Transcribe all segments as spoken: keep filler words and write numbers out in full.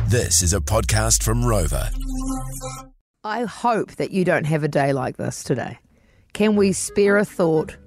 This is a podcast from Rover. I hope that you don't have a day like this today. Can we spare a thought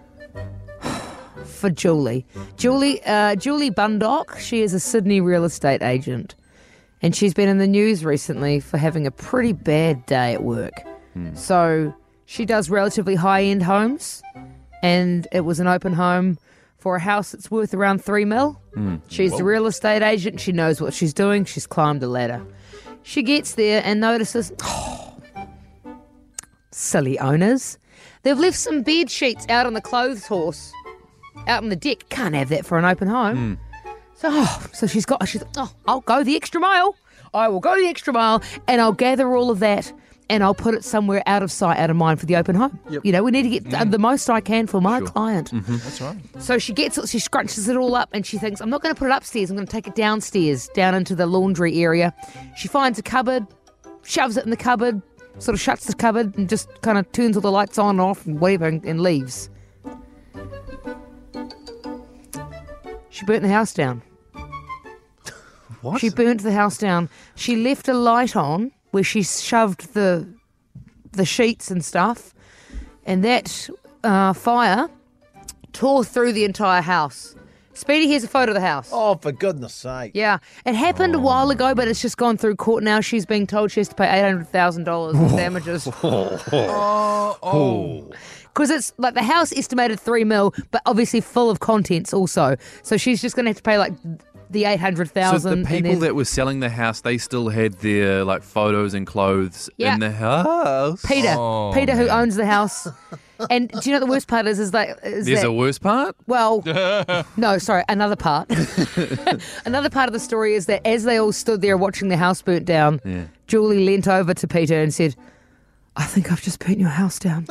for Julie? Julie, uh, Julie Bundock, she is a Sydney real estate agent, and she's been in the news recently for having a pretty bad day at work. Hmm. So she does relatively high-end homes, and it was an open home for a house that's worth around three mil. Mm. She's Whoa. the real estate agent. She knows what she's doing. She's climbed a ladder. She gets there and notices, oh, silly owners. They've left some bed sheets out on the clothes horse, out on the deck. Can't have that for an open home. Mm. So, oh, so she's got, she's, oh, I'll go the extra mile. I will go the extra mile and I'll gather all of that and I'll put it somewhere out of sight, out of mind for the open home. Yep. You know, we need to get mm. the most I can for my sure. client. Mm-hmm. That's right. So she gets it, she scrunches it all up and she thinks, I'm not going to put it upstairs, I'm going to take it downstairs, down into the laundry area. She finds a cupboard, shoves it in the cupboard, sort of shuts the cupboard and just kind of turns all the lights on and off and whatever and, and leaves. She burnt the house down. What? She burnt the house down. She left a light on where she shoved the the sheets and stuff, and that uh, fire tore through the entire house. Speedy, here's a photo of the house. Oh, for goodness sake. Yeah, it happened oh. a while ago, but it's just gone through court now. She's being told she has to pay eight hundred thousand dollars in damages. oh, oh. Because it's like the house estimated three mil, but obviously full of contents also. So she's just going to have to pay like the eight hundred thousand. So the people that were selling the house, they still had their like photos and clothes yeah. in the house. Peter, oh, Peter, man. who owns the house. And do you know what the worst part is? Is like is there's that, a worse part. Well, no, sorry, another part. Another part of the story is that as they all stood there watching the house burnt down, yeah. Julie leant over to Peter and said, "I think I've just burnt your house down."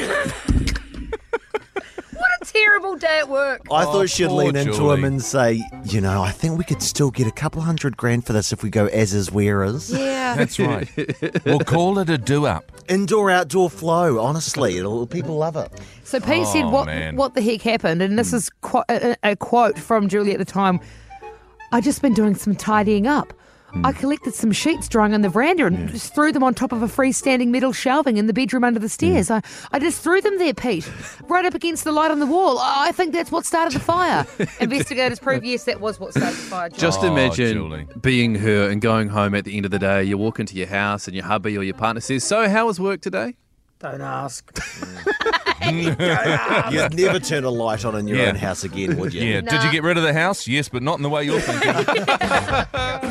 Terrible day at work. I oh, thought she'd lean into Julie. him and say, you know, I think we could still get a couple hundred grand for this if we go as is, where is. Yeah. That's right. We'll call it a do-up. Indoor, outdoor flow, honestly. It'll, people love it. So Pete oh, said, what man. what the heck happened? And this is qu- a, a quote from Julie at the time. I just been doing some tidying up. Mm. I collected some sheets drying on the veranda and yeah. just threw them on top of a freestanding metal shelving in the bedroom under the stairs. Mm. I, I just threw them there, Pete, right up against the light on the wall. I think that's what started the fire. Investigators prove, yes, that was what started the fire. Julie. Just imagine oh, being her and going home at the end of the day. You walk into your house and your hubby or your partner says, "So how was work today?" Don't ask. You'd never turn a light on in your yeah. own house again, would you? Yeah. Nah. Did you get rid of the house? Yes, but not in the way you're thinking.